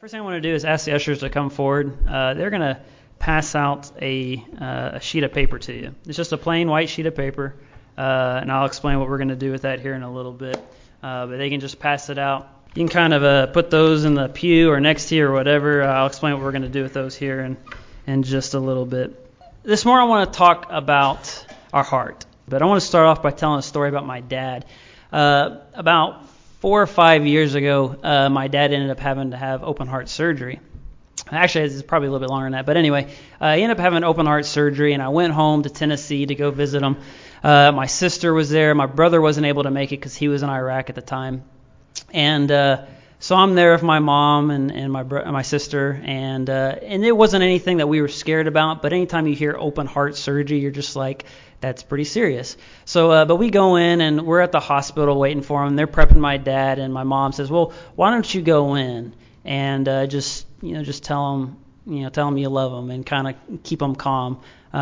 First thing I want to do is ask the ushers to come forward. They're going to pass out a sheet of paper to you. It's just a plain white sheet of paper, and I'll explain what we're going to do with that here in a little bit. But they can just pass it out. You can kind of put those in the pew or next to you or whatever. I'll explain what we're going to do with those here in just a little bit. This morning I want to talk about our heart. But I want to start off by telling a story about my dad. About 4 or 5 years ago, my dad ended up having to have open heart surgery. Actually, it's probably a little bit longer than that. But anyway, he ended up having open heart surgery, and I went home to Tennessee to go visit him. My sister was there. My brother wasn't able to make it because he was in Iraq at the time. And so I'm there with my mom and my sister, and it wasn't anything that we were scared about. But anytime you hear open heart surgery, you're just like, that's pretty serious. So, but we go in and we're at the hospital waiting for him. They're prepping my dad, and my mom says, "Well, why don't you go in and just tell him you love him and kind of keep him calm,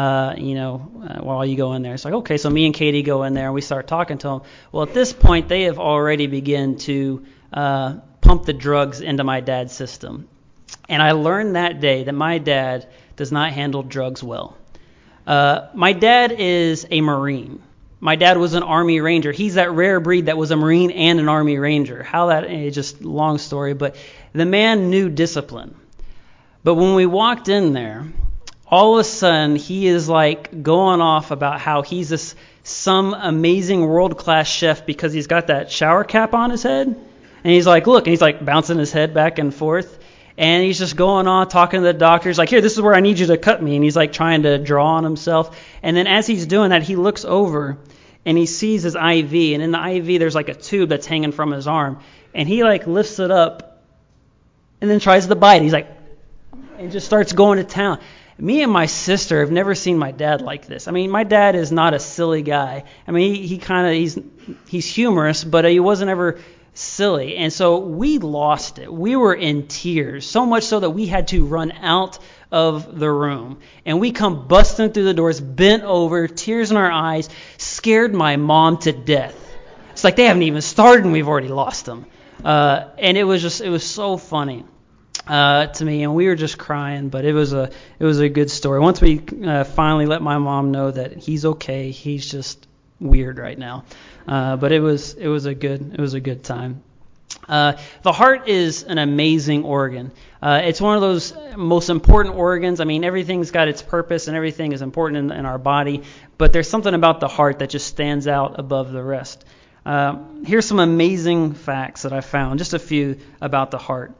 while you go in there." It's like, okay. So me and Katie go in there and we start talking to him. Well, at this point, they have already begun to pump the drugs into my dad's system, and I learned that day that my dad does not handle drugs well. My dad is a Marine. My dad was an Army Ranger. He's that rare breed that was a Marine and an Army Ranger. Just long story, but the man knew discipline. But when we walked in there, all of a sudden he is like going off about how he's some amazing world-class chef because he's got that shower cap on his head. And he's like, look, and he's like bouncing his head back and forth. And he's just going on, talking to the doctors, like, here, this is where I need you to cut me. And he's like trying to draw on himself. And then as he's doing that, he looks over and he sees his IV. And in the IV, there's like a tube that's hanging from his arm. And he like lifts it up and then tries to bite. He's like, and just starts going to town. Me and my sister have never seen my dad like this. I mean, my dad is not a silly guy. I mean, he's humorous, but he wasn't ever silly. And so we lost it. We were in tears, so much so that we had to run out of the room. And we come busting through the doors, bent over, tears in our eyes, scared my mom to death. It's like they haven't even started and we've already lost them. And it was so funny to me, and we were just crying, but it was a good story. Once we finally let my mom know that he's okay, he's just weird right now. But it was a good time. The heart is an amazing organ. It's one of those most important organs. I mean, everything's got its purpose and everything is important in our body, but there's something about the heart that just stands out above the rest. Here's some amazing facts that I found, just a few about the heart.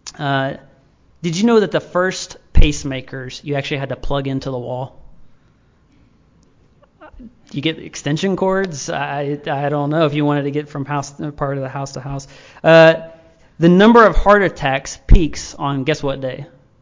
Did you know that the first pacemakers you actually had to plug into the wall? You get extension cords? I don't know if you wanted to get from part of the house to house. The number of heart attacks peaks on guess what day?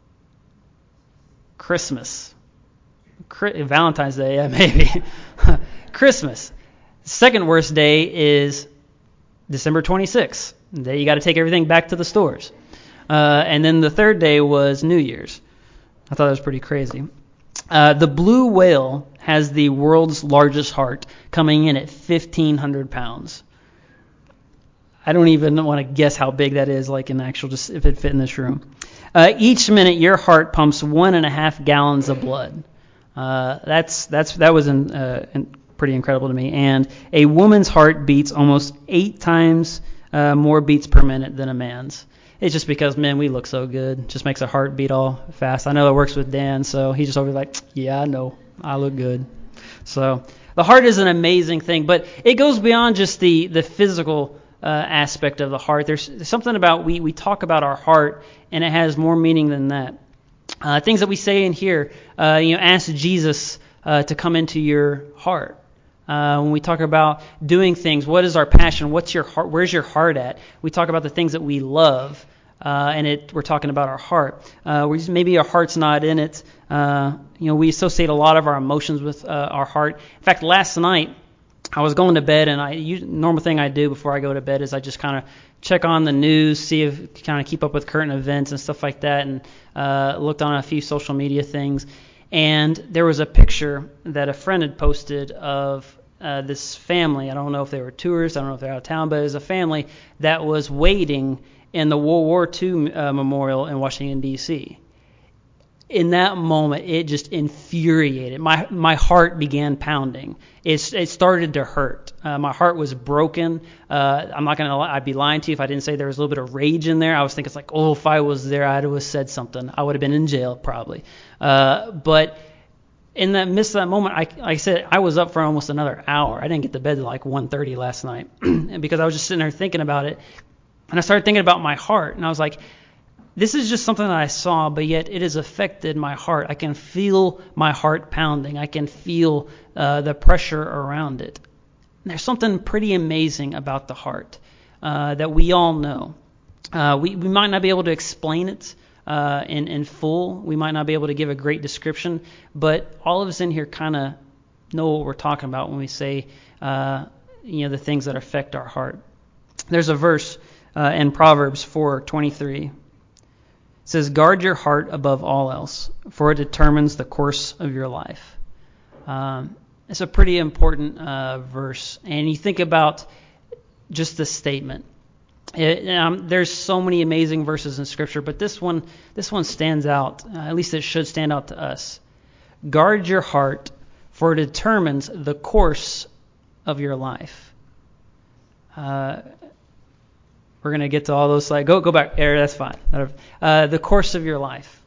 Christmas. Valentine's Day, yeah, maybe. Christmas. The second worst day is December 26th. The day you got to take everything back to the stores. And then the third day was New Year's. I thought that was pretty crazy. The blue whale has the world's largest heart, coming in at 1,500 pounds. I don't even want to guess how big that is, like in actual, just if it fit in this room. Each minute, your heart pumps 1.5 gallons of blood. That was pretty incredible to me. And a woman's heart beats almost 8 times more beats per minute than a man's. It's just because, man, we look so good. Just makes our heart beat all fast. I know it works with Dan, so he's just over like, yeah, I know. I look good. So the heart is an amazing thing, but it goes beyond just the physical aspect of the heart. There's something about, we talk about our heart, and it has more meaning than that. Things that we say in here, ask Jesus to come into your heart. When we talk about doing things, what is our passion? What's your heart? Where's your heart at? We talk about the things that we love, and we're talking about our heart. Maybe our heart's not in it. We associate a lot of our emotions with our heart. In fact, last night I was going to bed, and normal thing I do before I go to bed is I just kind of check on the news, see if kind of keep up with current events and stuff like that, and looked on a few social media things. And there was a picture that a friend had posted of this family. I don't know if they were tourists, I don't know if they're out of town, but it was a family that was waiting in the World War II memorial in Washington, D.C. In that moment, it just infuriated. My heart began pounding. It started to hurt. My heart was broken. I'm not going to lie. I'd be lying to you if I didn't say there was a little bit of rage in there. I was thinking, it's like, oh, if I was there, I'd have said something. I would have been in jail probably. But in the midst of that moment, I said I was up for almost another hour. I didn't get to bed till like 1:30 last night because I was just sitting there thinking about it. And I started thinking about my heart, and I was like, this is just something that I saw, but yet it has affected my heart. I can feel my heart pounding. I can feel the pressure around it. And there's something pretty amazing about the heart that we all know. We might not be able to explain it in full. We might not be able to give a great description, but all of us in here kind of know what we're talking about when we say the things that affect our heart. There's a verse in Proverbs 4:23. It says, guard your heart above all else, for it determines the course of your life. It's a pretty important verse. And you think about just the statement. There's so many amazing verses in Scripture, but this one stands out. At least it should stand out to us. Guard your heart, for it determines the course of your life. We're going to get to all those slides. Go back. That's fine. The course of your life.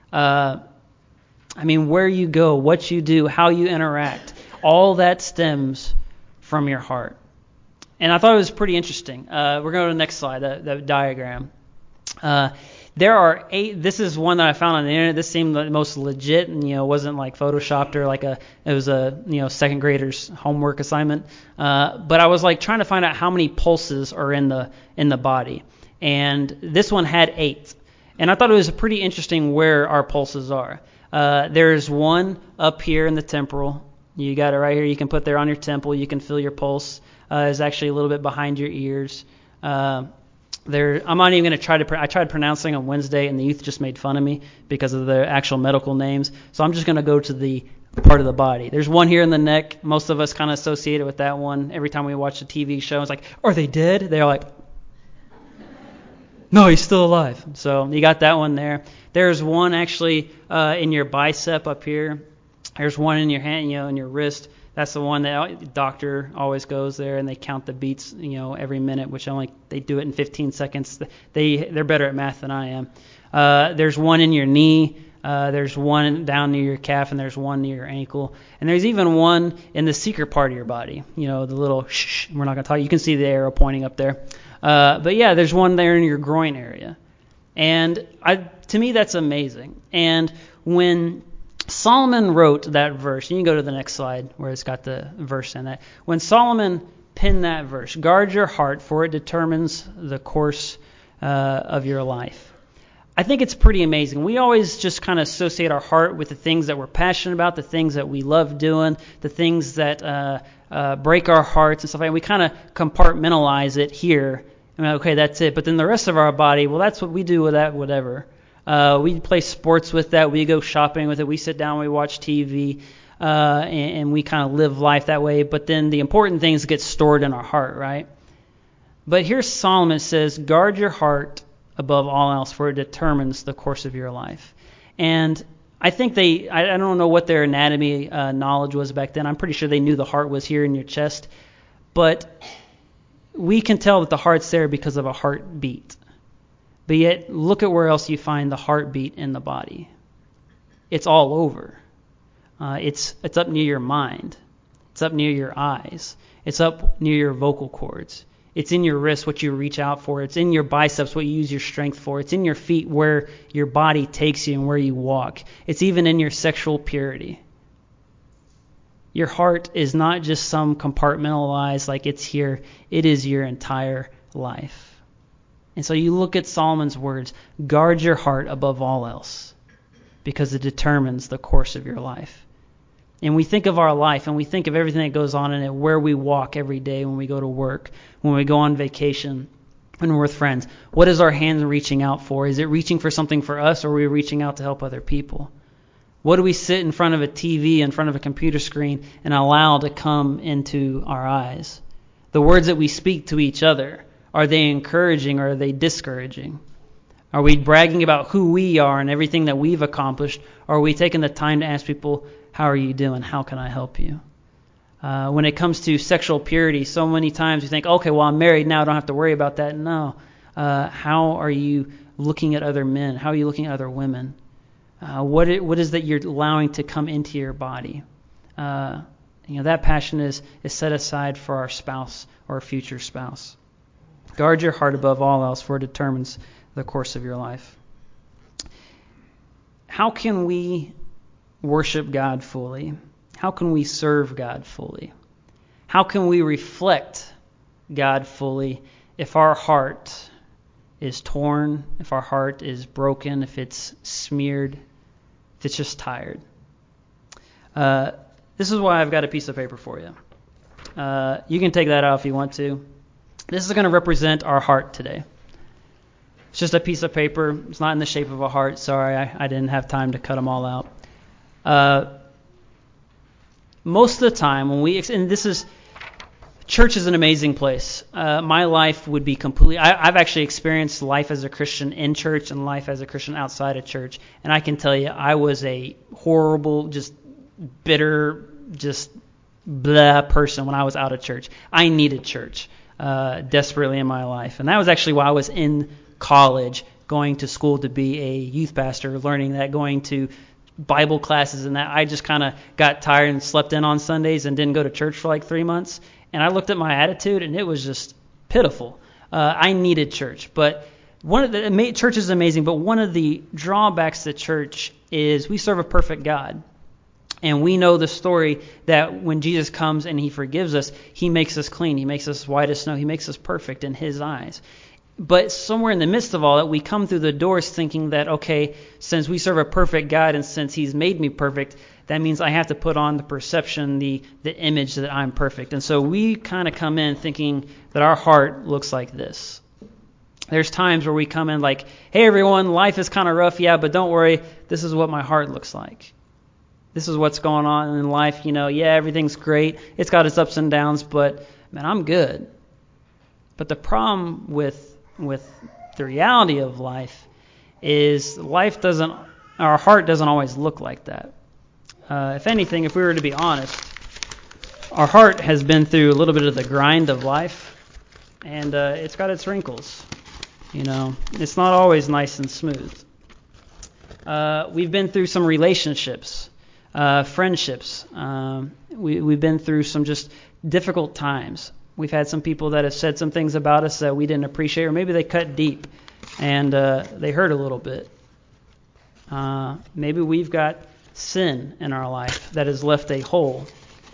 Where you go, what you do, how you interact, all that stems from your heart. And I thought it was pretty interesting. We're going to go to the next slide, the diagram. There are 8. This is one that I found on the internet. This seemed the most legit, and wasn't like photoshopped or it was a second grader's homework assignment. But I was like trying to find out how many pulses are in the body, and this one had 8. And I thought it was pretty interesting where our pulses are. There's one up here in the temporal. You got it right here. You can put there on your temple. You can feel your pulse. It's actually a little bit behind your ears. I'm not even going to try to. I tried pronouncing on Wednesday, and the youth just made fun of me because of the actual medical names. So I'm just going to go to the part of the body. There's one here in the neck. Most of us kind of associate it with that one. Every time we watch a TV show, it's like, are they dead? They're like, no, he's still alive. So you got that one there. There's one actually in your bicep up here. There's one in your hand, in your wrist. That's the one that the doctor always goes there, and they count the beats, every minute, which they do it in 15 seconds. They're better at math than I am. There's one in your knee. There's one down near your calf, and there's one near your ankle. And there's even one in the secret part of your body. The little shh. We're not going to talk. You can see the arrow pointing up there. But yeah, there's one there in your groin area. And to me, that's amazing. And when Solomon wrote that verse, you can go to the next slide where it's got the verse in it. When Solomon penned that verse, guard your heart, for it determines the course of your life. I think it's pretty amazing. We always just kind of associate our heart with the things that we're passionate about, the things that we love doing, the things that break our hearts and stuff like that. We kind of compartmentalize it here. Okay, that's it. But then the rest of our body, well, that's what we do with that, whatever. We play sports with that. We go shopping with it. We sit down, we watch TV, and we kind of live life that way. But then the important things get stored in our heart, right? But here Solomon says, guard your heart above all else, for it determines the course of your life. And I think I don't know what their anatomy knowledge was back then. I'm pretty sure they knew the heart was here in your chest. But we can tell that the heart's there because of a heartbeat. But yet, look at where else you find the heartbeat in the body. It's all over. It's up near your mind. It's up near your eyes. It's up near your vocal cords. It's in your wrist, what you reach out for. It's in your biceps, what you use your strength for. It's in your feet, where your body takes you and where you walk. It's even in your sexual purity. Your heart is not just some compartmentalized, like it's here. It is your entire life. And so you look at Solomon's words, guard your heart above all else, because it determines the course of your life. And we think of our life, and we think of everything that goes on in it, where we walk every day, when we go to work, when we go on vacation, when we're with friends. What is our hand reaching out for? Is it reaching for something for us, or are we reaching out to help other people? What do we sit in front of a TV, in front of a computer screen, and allow to come into our eyes? The words that we speak to each other, Are they encouraging or are they discouraging? Are we bragging about who we are and everything that we've accomplished? Or are we taking the time to ask people, how are you doing? How can I help you? When it comes to sexual purity, so many times we think, okay, well, I'm married now, I don't have to worry about that. No. How are you looking at other men? How are you looking at other women? What is that you're allowing to come into your body? That passion is set aside for our spouse or future spouse. Guard your heart above all else, for it determines the course of your life. How can we worship God fully? How can we serve God fully? How can we reflect God fully if our heart is torn, if our heart is broken, if it's smeared, if it's just tired? This is why I've got a piece of paper for you. You can take that out if you want to. This is going to represent our heart today. It's just a piece of paper. It's not in the shape of a heart. Sorry, I didn't have time to cut them all out. Most of the time church is an amazing place. My life would be completely, I've actually experienced life as a Christian in church and life as a Christian outside of church. And I can tell you, I was a horrible, just bitter, just blah person when I was out of church. I needed church desperately in my life. And that was actually why I was in college, going to school to be a youth pastor, learning that, going to Bible classes and that. I just kind of got tired and slept in on Sundays and didn't go to church for like 3 months. And I looked at my attitude and it was just pitiful. I needed church. But church is amazing, but one of the drawbacks to church is we serve a perfect God. And we know the story that when Jesus comes and he forgives us, he makes us clean. He makes us white as snow. He makes us perfect in his eyes. But somewhere in the midst of all that, we come through the doors thinking that, okay, since we serve a perfect God and since he's made me perfect, that means I have to put on the perception, the image that I'm perfect. And so we kind of come in thinking that our heart looks like this. There's times where we come in like, hey, everyone, life is kind of rough, yeah, but don't worry, this is what my heart looks like. This is what's going on in life. Yeah, everything's great. It's got its ups and downs, but, man, I'm good. But the problem with the reality of life is our heart doesn't always look like that. If anything, if we were to be honest, our heart has been through a little bit of the grind of life, and it's got its wrinkles. It's not always nice and smooth. We've been through some relationships, friendships. We've been through some just difficult times. We've had some people that have said some things about us that we didn't appreciate, or maybe they cut deep and they hurt a little bit. Maybe we've got sin in our life that has left a hole.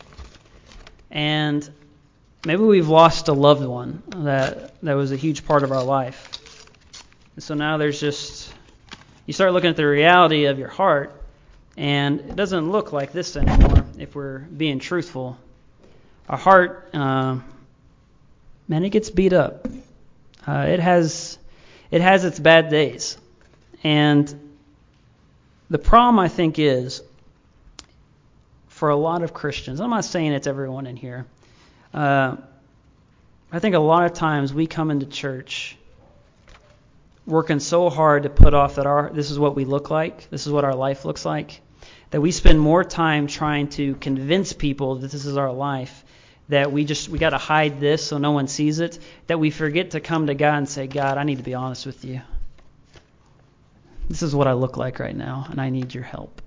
And maybe we've lost a loved one that was a huge part of our life. And so now you start looking at the reality of your heart, and it doesn't look like this anymore if we're being truthful. Our heart, it gets beat up. It has its bad days. And the problem, I think, is for a lot of Christians, I'm not saying it's everyone in here, I think a lot of times we come into church working so hard to put off that this is what we look like, this is what our life looks like, that we spend more time trying to convince people that this is our life, that we got to hide this so no one sees it, that we forget to come to God and say, God, I need to be honest with you. This is what I look like right now, and I need your help.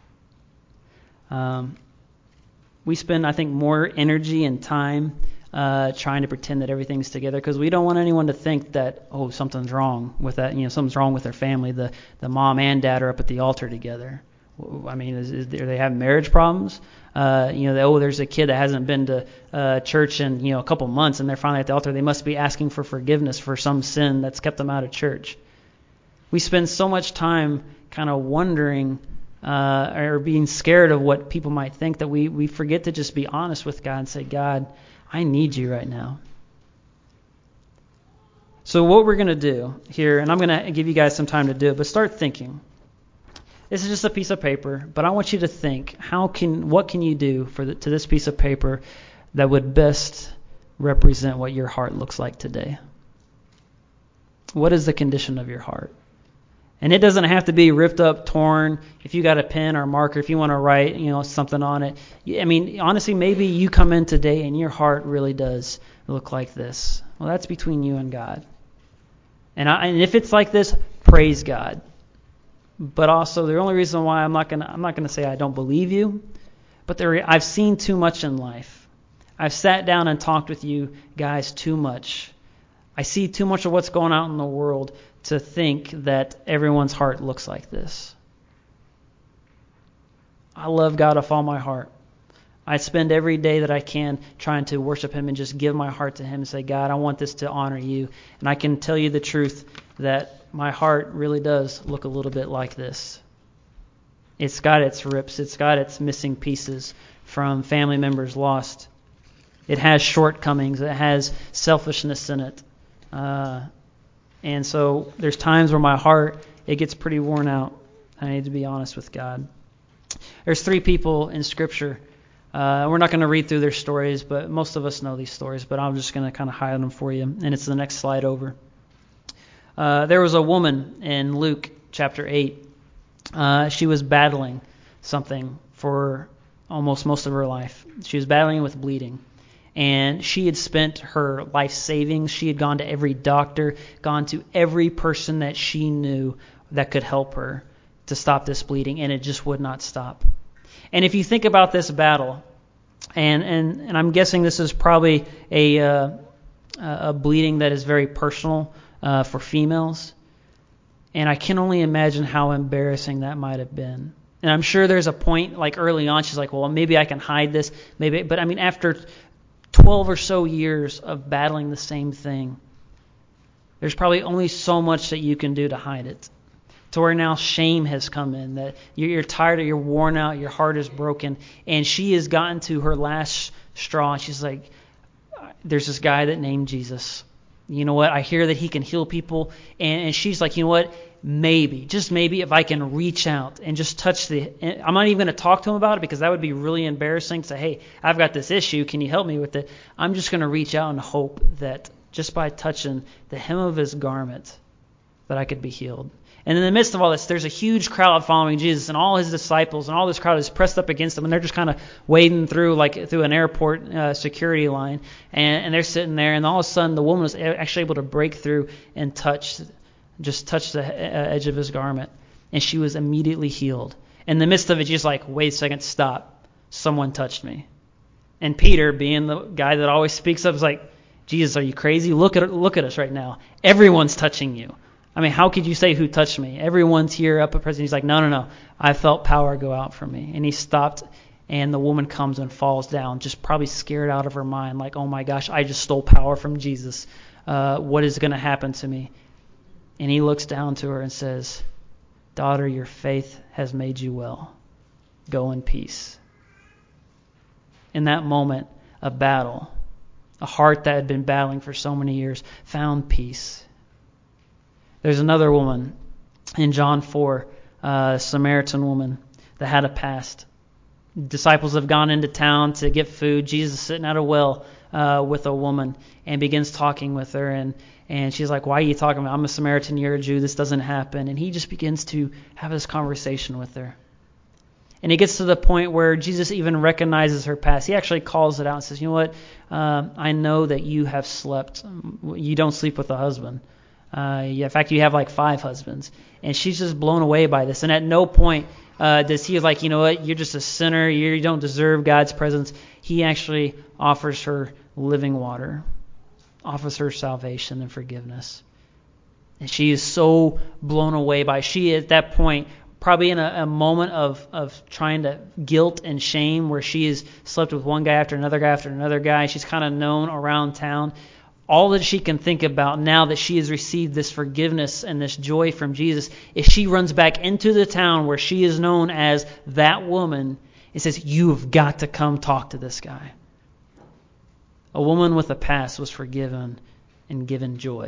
We spend, I think, more energy and time trying to pretend that everything's together because we don't want anyone to think that, something's wrong with that. Something's wrong with their family. The mom and dad are up at the altar together. I mean, do they have marriage problems? There's a kid that hasn't been to church in a couple months, and they're finally at the altar. They must be asking for forgiveness for some sin that's kept them out of church. We spend so much time kind of wondering or being scared of what people might think that we forget to just be honest with God and say, God, I need you right now. So what we're going to do here, and I'm going to give you guys some time to do it, but start thinking. This is just a piece of paper, but I want you to think, what can you do to this piece of paper that would best represent what your heart looks like today? What is the condition of your heart? And it doesn't have to be ripped up, torn. If you got a pen or a marker, if you want to write, something on it. I mean, honestly, maybe you come in today and your heart really does look like this. Well, that's between you and God. And if it's like this, praise God. But also, the only reason why I'm not gonna say I don't believe you, but I've seen too much in life. I've sat down and talked with you guys too much. I see too much of what's going on in the world to think that everyone's heart looks like this. I love God with all my heart. I spend every day that I can trying to worship Him and just give my heart to Him and say, God, I want this to honor you. And I can tell you the truth that my heart really does look a little bit like this. It's got its rips. It's got its missing pieces from family members lost. It has shortcomings. It has selfishness in it. And so there's times where my heart, it gets pretty worn out. I need to be honest with God. There's 3 people in Scripture. We're not going to read through their stories, but most of us know these stories, but I'm just going to kind of highlight them for you. And it's the next slide over. There was a woman in Luke chapter 8. She was battling something for almost most of her life. She was battling with bleeding. And she had spent her life savings. She had gone to every doctor, gone to every person that she knew that could help her to stop this bleeding, and it just would not stop. And if you think about this battle, and I'm guessing this is probably a bleeding that is very personal for females, and I can only imagine how embarrassing that might have been. And I'm sure there's a point, like early on, she's like, well, maybe I can hide this, maybe. But I mean, after 12 or so years of battling the same thing, there's probably only so much that you can do to hide it. To where now shame has come in, that you're tired, you're worn out, your heart is broken, and she has gotten to her last straw. She's like, there's this guy that named Jesus. You know what? I hear that he can heal people, and she's like, you know what? Maybe, just maybe, if I can reach out and just touch I'm not even going to talk to him about it because that would be really embarrassing to say, hey, I've got this issue. Can you help me with it? I'm just going to reach out and hope that just by touching the hem of his garment that I could be healed. And in the midst of all this, there's a huge crowd following Jesus, and all his disciples and all this crowd is pressed up against him, and they're just kind of wading through like through an airport security line, and they're sitting there, and all of a sudden the woman was actually able to break through and touch the edge of his garment, and she was immediately healed. In the midst of it, she's like, wait a second, stop. Someone touched me. And Peter, being the guy that always speaks up, is like, Jesus, are you crazy? Look at us right now. Everyone's touching you. I mean, how could you say who touched me? Everyone's here up at present. He's like, no. I felt power go out from me. And he stopped, and the woman comes and falls down, just probably scared out of her mind, like, oh my gosh, I just stole power from Jesus. What is going to happen to me? And he looks down to her and says, daughter, your faith has made you well. Go in peace. In that moment, a battle, a heart that had been battling for so many years, found peace. There's another woman in John 4, a Samaritan woman that had a past. Disciples have gone into town to get food. Jesus is sitting at a well with a woman and begins talking with her. And she's like, why are you talking about? I'm a Samaritan, you're a Jew, this doesn't happen. And he just begins to have this conversation with her. And he gets to the point where Jesus even recognizes her past. He actually calls it out and says, you know what? I know that you have slept. You don't sleep with a husband. In fact, you have like 5 husbands. And she's just blown away by this. And at no point does he like, you know what? You're just a sinner. You don't deserve God's presence. He actually offers her living water, offers her salvation and forgiveness. And she is so blown away by it. She, at that point, probably in a moment of trying to guilt and shame, where she has slept with one guy after another guy. She's kind of known around town. All that she can think about now that she has received this forgiveness and this joy from Jesus is she runs back into the town where she is known as that woman and says, you've got to come talk to this guy. A woman with a past was forgiven and given joy.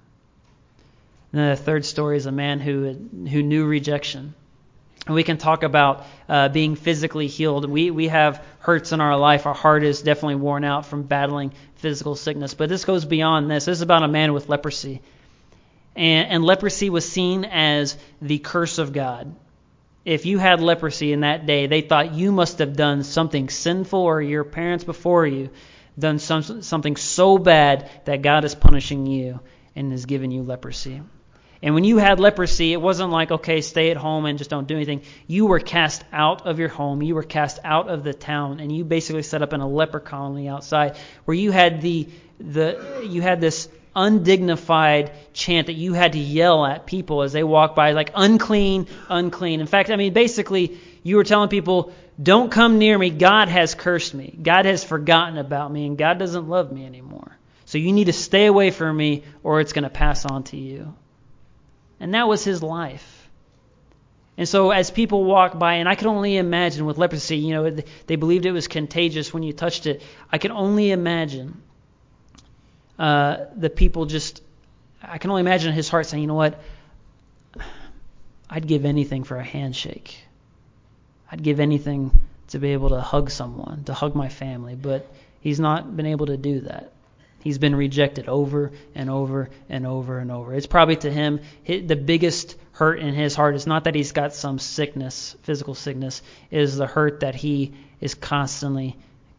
And then the third story is a man who knew rejection. And we can talk about being physically healed. We have hurts in our life. Our heart is definitely worn out from battling physical sickness. But this goes beyond this. This is about a man with leprosy. And leprosy was seen as the curse of God. If you had leprosy in that day, they thought you must have done something sinful, or your parents before you done something so bad that God is punishing you and is giving you leprosy. And when you had leprosy, it wasn't like, okay, stay at home and just don't do anything. You were cast out of your home. You were cast out of the town, and you basically set up in a leper colony outside, where you had you had this undignified chant that you had to yell at people as they walk by, like, unclean, unclean. In fact, basically, you were telling people, don't come near me. God has cursed me. God has forgotten about me, and God doesn't love me anymore. So you need to stay away from me, or it's going to pass on to you. And that was his life. And so as people walk by, and I can only imagine with leprosy, they believed it was contagious when you touched it. I can only imagine the people I can only imagine his heart saying, you know what? I'd give anything for a handshake. I'd give anything to be able to hug someone, to hug my family. But he's not been able to do that. He's been rejected over and over and over and over. It's probably to him, the biggest hurt in his heart is not that he's got some sickness, physical sickness. It is the hurt that he is constantly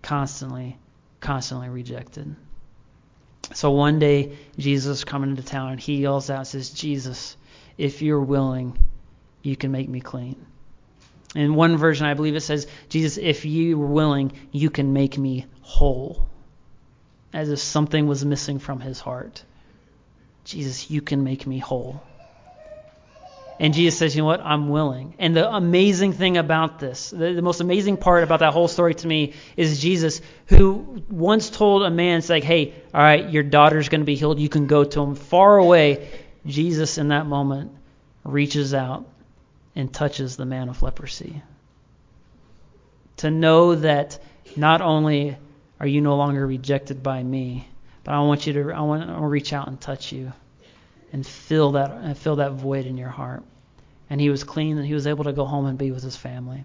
rejected. So one day, Jesus is coming into town, and he yells out and says, Jesus, if you're willing, you can make me clean. In one version, I believe it says, Jesus, if you're willing, you can make me whole. As if something was missing from his heart. Jesus, you can make me whole. And Jesus says, you know what? I'm willing. And the amazing thing about this, the most amazing part about that whole story to me is Jesus, who once told a man, it's like, hey, all right, your daughter's going to be healed. You can go to him. Far away, Jesus in that moment reaches out and touches the man with leprosy. To know that not only are you no longer rejected by me, but I want to reach out and touch you and fill that void in your heart. And he was clean, and he was able to go home and be with his family.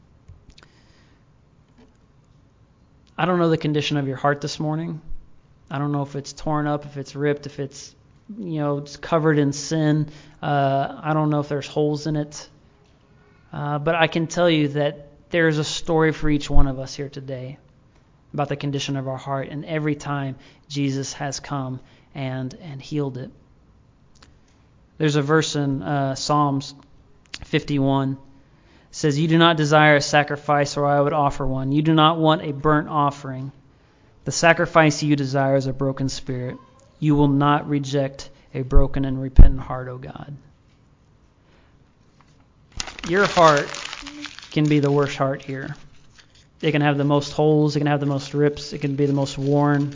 I don't know the condition of your heart this morning. I don't know if it's torn up, if it's ripped, if it's it's covered in sin. I don't know if there's holes in it. But I can tell you that there's a story for each one of us here today about the condition of our heart, and every time Jesus has come and healed it. There's a verse in Psalms 51. It says, you do not desire a sacrifice, or I would offer one. You do not want a burnt offering. The sacrifice you desire is a broken spirit. You will not reject a broken and repentant heart, O God. Your heart can be the worst heart here. It can have the most holes. It can have the most rips. It can be the most worn.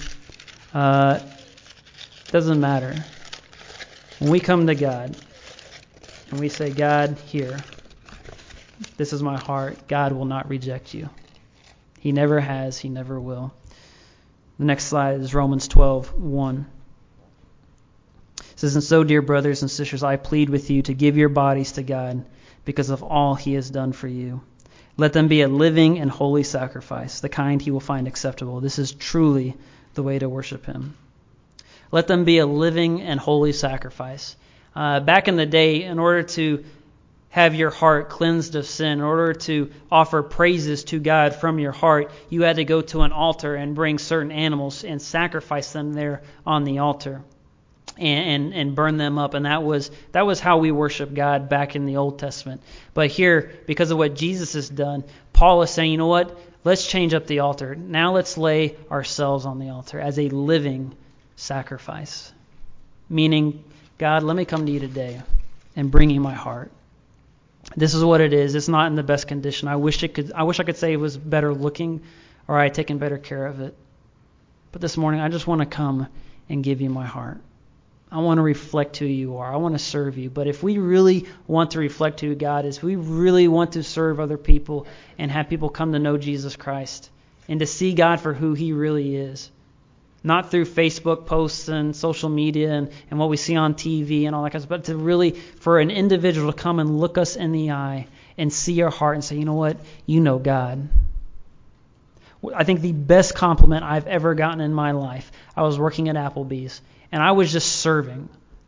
Doesn't matter. When we come to God and we say, God, here, this is my heart, God will not reject you. He never has. He never will. The next slide is Romans 12:1. It says, and so, dear brothers and sisters, I plead with you to give your bodies to God because of all he has done for you. Let them be a living and holy sacrifice, the kind he will find acceptable. This is truly the way to worship him. Let them be a living and holy sacrifice. Back in the day, in order to have your heart cleansed of sin, in order to offer praises to God from your heart, you had to go to an altar and bring certain animals and sacrifice them there on the altar and burn them up. And that was how we worship God back in the Old Testament. But here, because of what Jesus has done, Paul is saying, you know what? Let's change up the altar. Now let's lay ourselves on the altar as a living sacrifice. Meaning, God, let me come to you today and bring you my heart. This is what it is. It's not in the best condition. I wish I could say it was better looking, or I had taken better care of it. But this morning, I just want to come and give you my heart. I want to reflect who you are. I want to serve you. But if we really want to reflect who God is, we really want to serve other people and have people come to know Jesus Christ and to see God for who he really is. Not through Facebook posts and social media and what we see on TV and all that kind of stuff, but to really, for an individual to come and look us in the eye and see our heart and say, you know what? You know God. I think the best compliment I've ever gotten in my life, I was working at Applebee's, and I was just serving.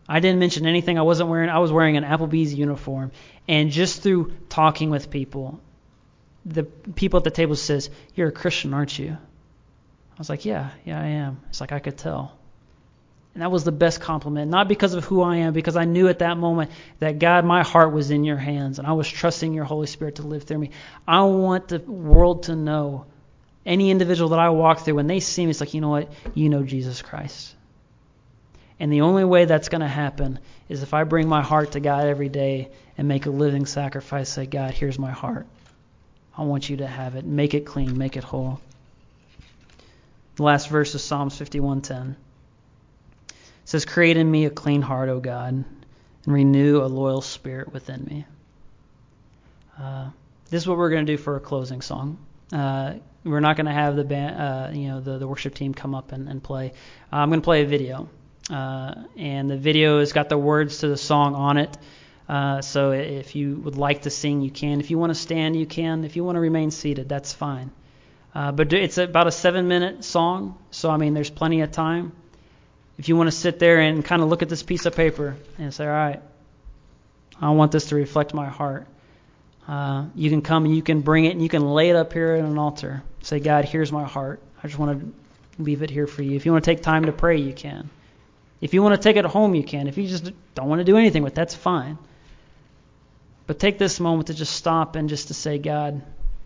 I didn't mention anything I wasn't wearing. I was wearing an Applebee's uniform. And just through talking with people, the people at the table says, "You're a Christian, aren't you?" I was like, yeah, I am. It's like I could tell. And that was the best compliment, not because of who I am, because I knew at that moment that, God, my heart was in your hands, and I was trusting your Holy Spirit to live through me. I want the world to know, any individual that I walk through, when they see me, it's like, you know what? You know Jesus Christ. And the only way that's going to happen is if I bring my heart to God every day and make a living sacrifice, say, God, here's my heart. I want you to have it. Make it clean. Make it whole. The last verse is Psalms 51:10. It says, create in me a clean heart, O God, and renew a loyal spirit within me. This is what we're going to do for a closing song. We're not going to have the band, the worship team come up and play. I'm going to play a video. And the video has got the words to the song on it. So if you would like to sing, you can. If you want to stand, you can. If you want to remain seated, that's fine. But it's about a 7-minute song, so there's plenty of time. If you want to sit there and kind of look at this piece of paper and say, all right, I want this to reflect my heart. You can come and you can bring it and you can lay it up here at an altar. Say, God, here's my heart. I just want to leave it here for you. If you want to take time to pray, you can. If you want to take it home, you can. If you just don't want to do anything with it, that's fine. But take this moment to just stop and just to say, God,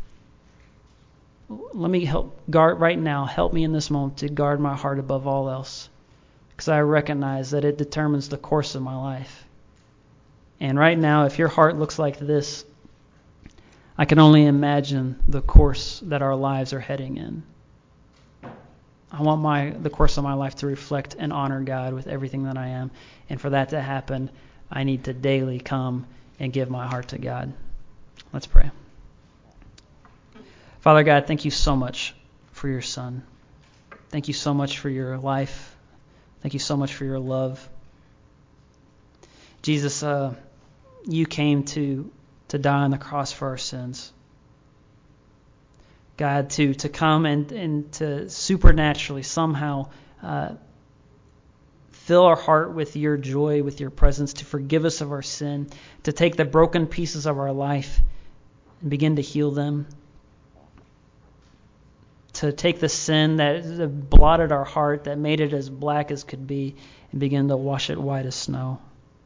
let me help me in this moment to guard my heart above all else. Because I recognize that it determines the course of my life. And right now, if your heart looks like this, I can only imagine the course that our lives are heading in. I want the course of my life to reflect and honor God with everything that I am. And for that to happen, I need to daily come and give my heart to God. Let's pray. Father God, thank you so much for your Son. Thank you so much for your life. Thank you so much for your love. Jesus, you came to die on the cross for our sins. God, to come and to supernaturally somehow fill our heart with your joy, with your presence, to forgive us of our sin, to take the broken pieces of our life and begin to heal them, to take the sin that blotted our heart, that made it as black as could be, and begin to wash it white as snow.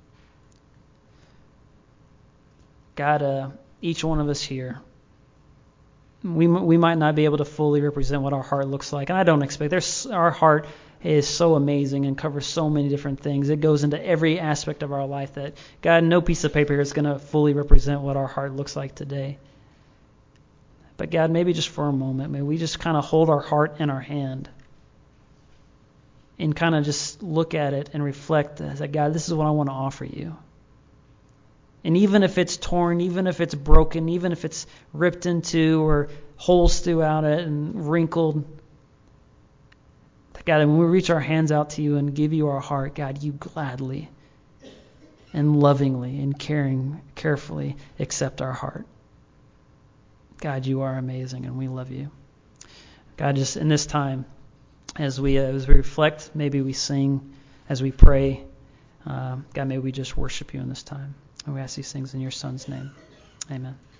God, each one of us here, we might not be able to fully represent what our heart looks like, and I don't expect. Our heart is so amazing and covers so many different things. It goes into every aspect of our life that, God, no piece of paper is going to fully represent what our heart looks like today. But God, maybe just for a moment, may we just kind of hold our heart in our hand and kind of just look at it and reflect that, God, this is what I want to offer you. And even if it's torn, even if it's broken, even if it's ripped into or holes throughout it and wrinkled, God, when we reach our hands out to you and give you our heart, God, you gladly and lovingly and carefully accept our heart. God, you are amazing and we love you. God, just in this time, as we reflect, maybe we sing, as we pray, God, may we just worship you in this time. And we ask these things in your Son's name. Amen.